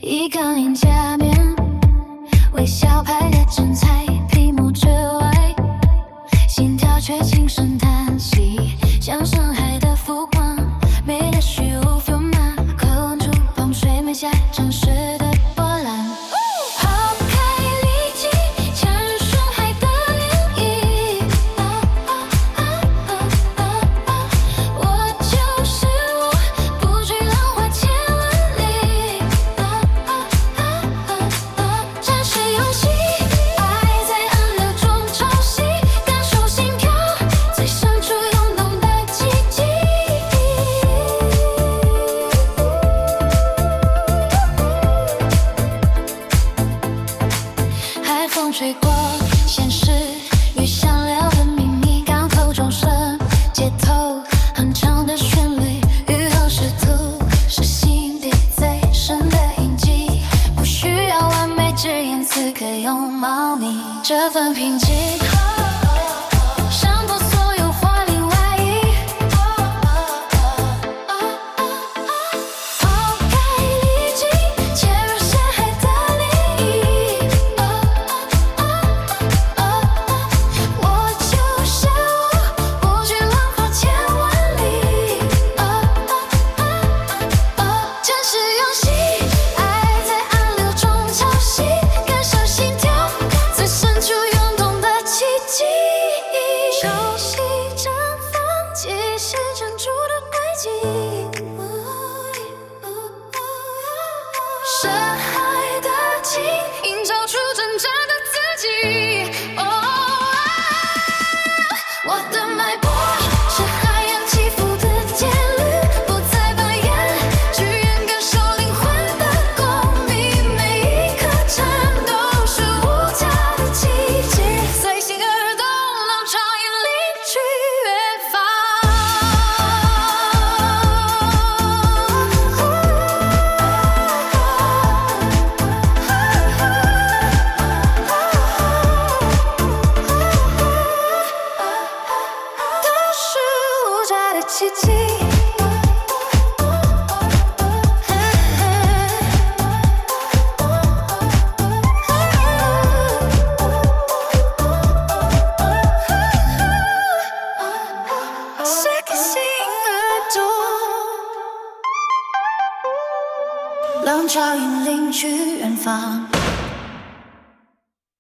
一个银假面，微笑排列整彩，屏幕之外，心跳却轻声叹息，像深海的浮光，美的虚无缥缈，渴望触碰水面下真实的波澜。抛开利己，潜入深海的涟漪，我就是我，不惧浪花千万里。展示勇气，爱在暗流中潮汐，感受心跳最深处涌动的奇迹。海风吹过现实与想聊的秘密，港口钟声，街头哼唱的旋律，雨后试图是心底最深的印记，不需要完美，只言此刻拥抱你，这份平静胜过所有华丽外衣。抛开利己，潜入深海的涟漪，我就是我，不惧浪花千万里。展示勇气，爱在暗流中潮汐，感受心跳最深处涌动的奇迹。熟悉绽放，记忆珍珠的轨迹。深海的鲸，映照出真正的自己。我的脉搏是海洋起伏的节律，不再扮演，只愿感受灵魂的共鸣。每一颗颤抖是无价的奇迹，随心而动，浪潮引领去远方。都是无价的奇迹。随个心而动，浪潮引领去远方。